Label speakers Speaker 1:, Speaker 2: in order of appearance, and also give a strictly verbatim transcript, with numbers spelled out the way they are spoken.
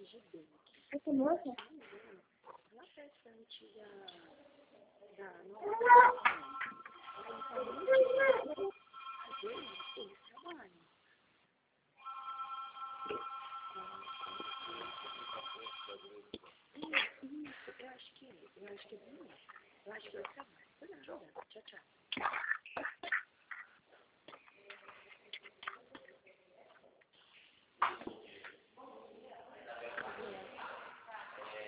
Speaker 1: ajudei.
Speaker 2: Essa moça?
Speaker 1: Uma festa antiga da nova. Aí falou muito eles trabalham. Isso, isso, eu acho que é. Eu acho que é bom. Eu acho que é trabalho. Por nada. Tchau, tchau.